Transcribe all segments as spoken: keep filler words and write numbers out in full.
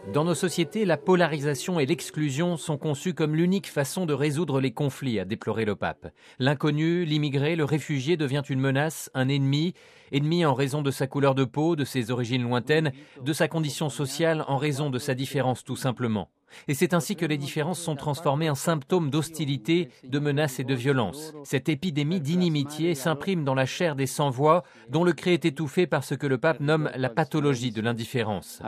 Dans nos sociétés, la polarisation et l'exclusion sont conçues comme l'unique façon de résoudre les conflits, a déploré le pape. L'inconnu, l'immigré, le réfugié devient une menace, un ennemi, ennemi en raison de sa couleur de peau, de ses origines lointaines, de sa condition sociale, en raison de sa différence tout simplement. Et c'est ainsi que les différences sont transformées en symptômes d'hostilité, de menaces et de violence. Cette épidémie d'inimitié s'imprime dans la chair des sans-voix, dont le cri est étouffé par ce que le pape nomme la pathologie de l'indifférence.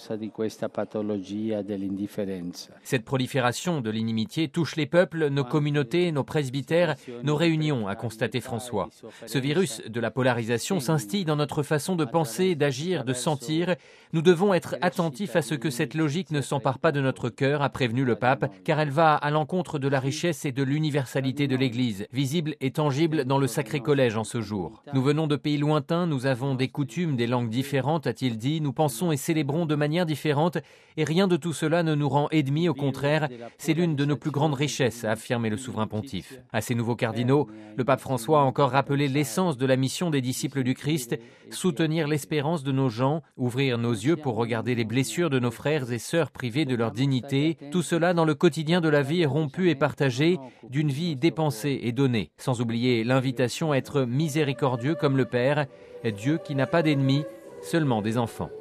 Cette prolifération de l'inimitié touche les peuples, nos communautés, nos presbytères, nos réunions, a constaté François. Ce virus de la polarisation s'instille dans notre façon de penser, d'agir, de sentir. Nous devons être attentifs à ce que cette logique ne s'empare pas de notre cœur, a prévenu le pape, car elle va à l'encontre de la richesse et de l'universalité de l'Église, visible et tangible dans le Sacré Collège en ce jour. Nous venons de pays lointains, nous avons des coutumes, des langues différentes, a-t-il dit, nous pensons et célébrons de manière différente, et rien de tout cela ne nous rend ennemis, au contraire, c'est l'une de nos plus grandes richesses, a affirmé le souverain pontife. À ces nouveaux cardinaux, le pape François a encore rappelé l'essence de la mission des disciples du Christ, soutenir l'espérance de nos gens, ouvrir nos yeux pour regarder les blessures de nos frères et sœurs privés de leur dignité, tout cela dans le quotidien de la vie rompue et partagée, d'une vie dépensée et donnée, sans oublier l'invitation à être miséricordieux comme le Père, Dieu qui n'a pas d'ennemis, seulement des enfants.